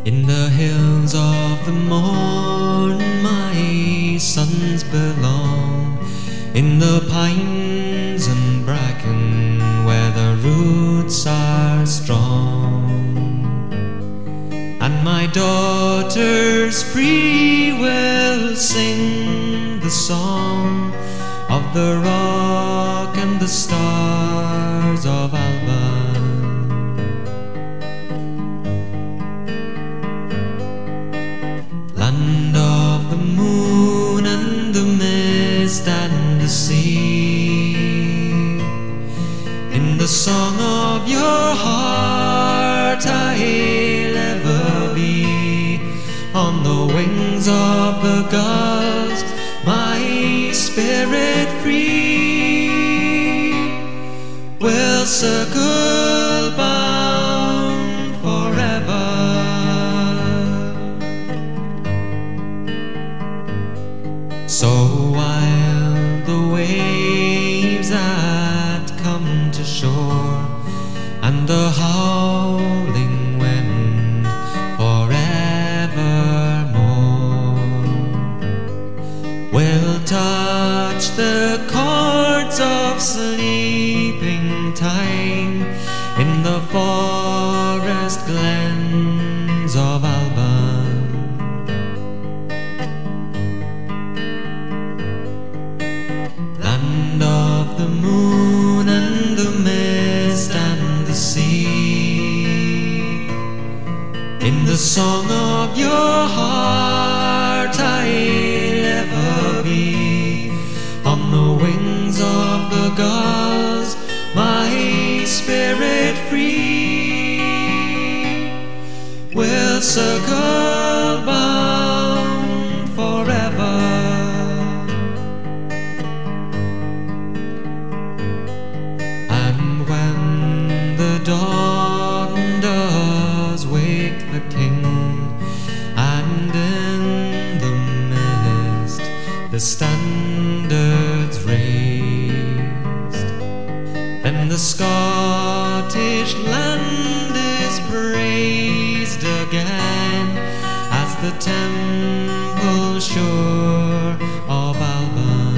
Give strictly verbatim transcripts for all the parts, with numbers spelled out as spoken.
In the hills of the morn my sons belong, in the pines and bracken where the roots are strong. And my daughters free will sing the song of the rock and the stars of Alban. Land of the moon and the mist and the sea, in the song of your heart I'll ever be. On the wings of the gulls my spirit free will circle bound forever. So while the waves that come to shore and the howling wind forevermore will touch the chords of sleeping time in the forest glens of Alban. Land of the moon and the mist and the sea, in the song of your heart I'll ever be. On the wings of the gulls my spirit free will circle bound forever. And when the dawn does wake the king, and in the mist the standards raised, then the Scottish land is praised again as the temple shore of Alban.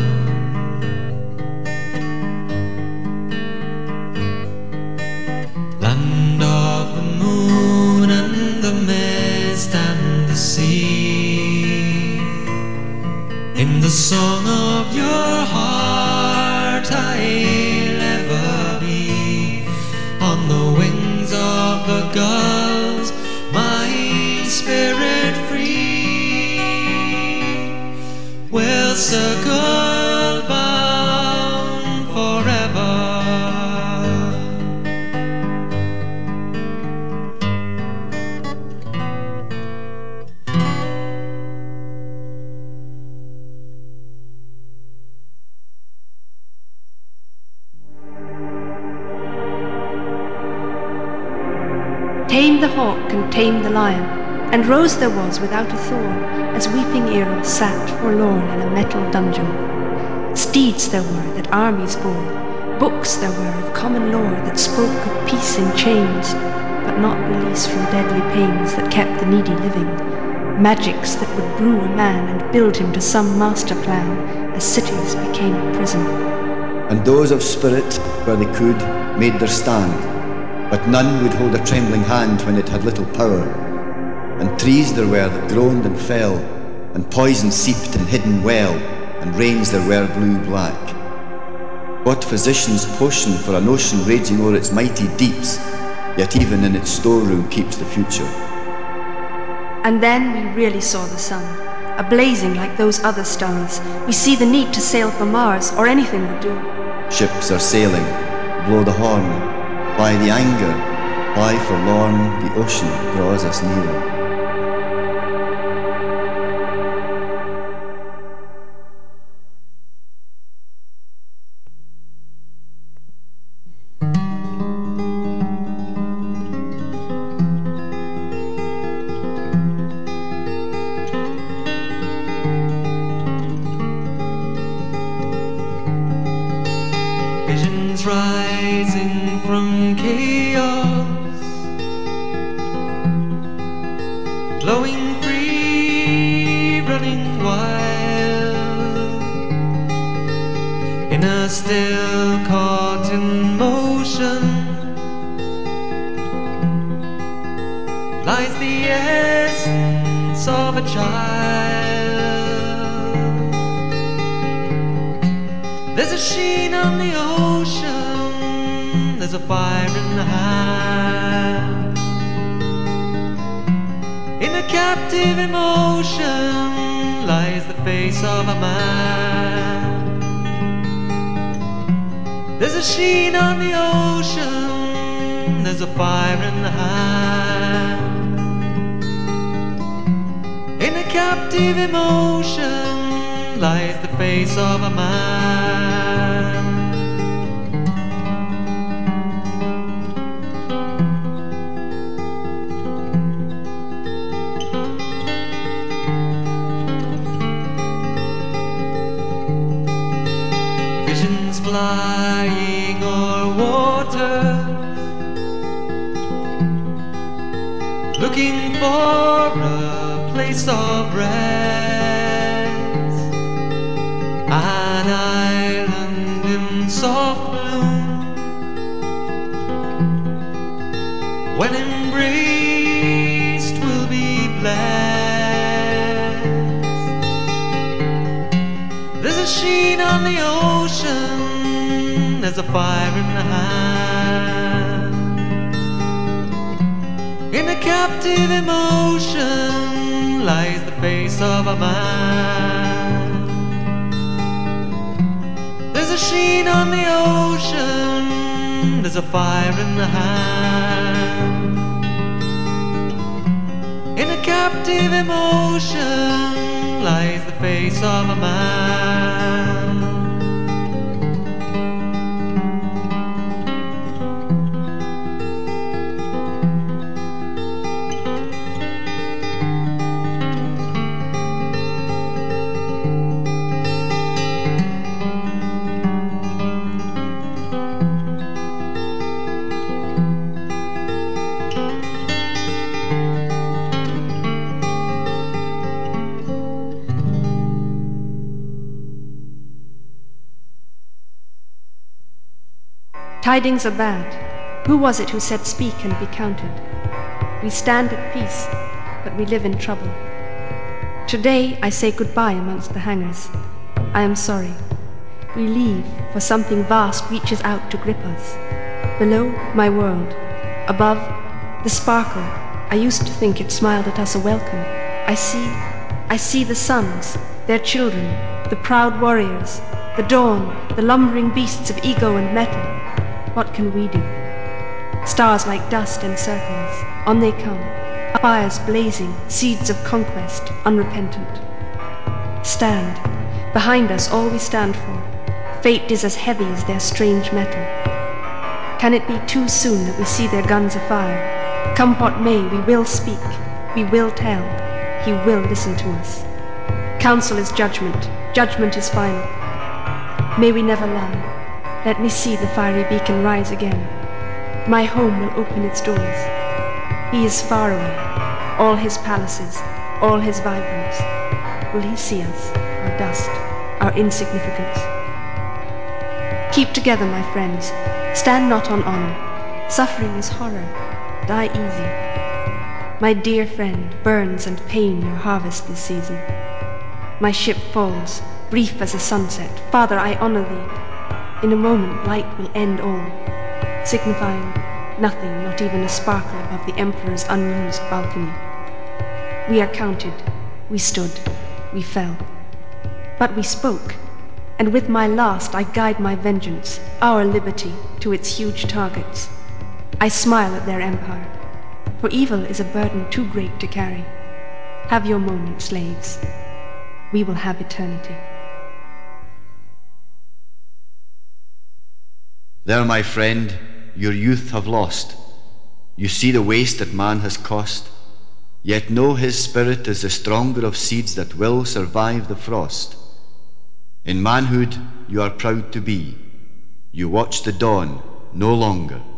Land of the moon and the mist and the sea, in the song of your heart I'll ever be. On the wings of the gulls my spirit free will circle bound forever. Tame the hawk and tame the lion, and rose there was without a thorn, as weeping Eros sat forlorn in a metal dungeon. Steeds there were that armies bore, books there were of common lore that spoke of peace in chains, but not release from deadly pains that kept the needy living, magics that would brew a man and build him to some master plan, as cities became a prison. And those of spirit, where they could, made their stand, but none would hold a trembling hand when it had little power. And trees there were that groaned and fell, and poison seeped in hidden well, and rains there were blue-black. What physician's potion for an ocean raging o'er its mighty deeps, yet even in its storeroom keeps the future. And then we really saw the sun, a-blazing like those other stars. We see the need to sail for Mars, or anything would do. Ships are sailing, blow the horn. By the anger, by forlorn, the ocean draws us nearer. Visions rising from chaos, in a still caught in motion lies the essence of a child. There's a sheen on the ocean, there's a fire in the hand, in a captive emotion lies the face of a man. There's a sheen on the ocean, there's a fire in the hand, in a captive emotion lies the face of a man. Visions flying o'er water, looking for a place of rest, an island in soft bloom, when embraced will be blessed. There's a sheen on the ocean, there's a fire in the hand, in a captive emotion lies the face of a man. There's a sheen on the ocean, there's a fire in the hand, in a captive emotion lies the face of a man. Tidings are bad. Who was it who said speak and be counted? We stand at peace, but we live in trouble. Today I say goodbye amongst the hangars. I am sorry. We leave, for something vast reaches out to grip us. Below, my world. Above, the sparkle. I used to think it smiled at us a welcome. I see, I see the suns, their children, the proud warriors, the dawn, the lumbering beasts of ego and metal. What can we do? Stars like dust in circles, on they come, fires blazing, seeds of conquest, unrepentant. Stand, behind us all we stand for. Fate is as heavy as their strange metal. Can it be too soon that we see their guns afire? Come what may, we will speak, we will tell, he will listen to us. Counsel is judgment, judgment is final. May we never lie. Let me see the fiery beacon rise again. My home will open its doors. He is far away, all his palaces, all his vibrance. Will he see us, our dust, our insignificance? Keep together, my friends. Stand not on honor. Suffering is horror. Die easy. My dear friend, burns and pain your harvest this season. My ship falls, brief as a sunset. Father, I honor thee. In a moment light will end all, signifying nothing, not even a sparkle above the Emperor's unused balcony. We are counted, we stood, we fell. But we spoke, and with my last I guide my vengeance, our liberty, to its huge targets. I smile at their empire, for evil is a burden too great to carry. Have your moment, slaves. We will have eternity. There, my friend, your youth have lost. You see the waste that man has cost, yet know his spirit is the stronger of seeds that will survive the frost. In manhood you are proud to be. You watch the dawn no longer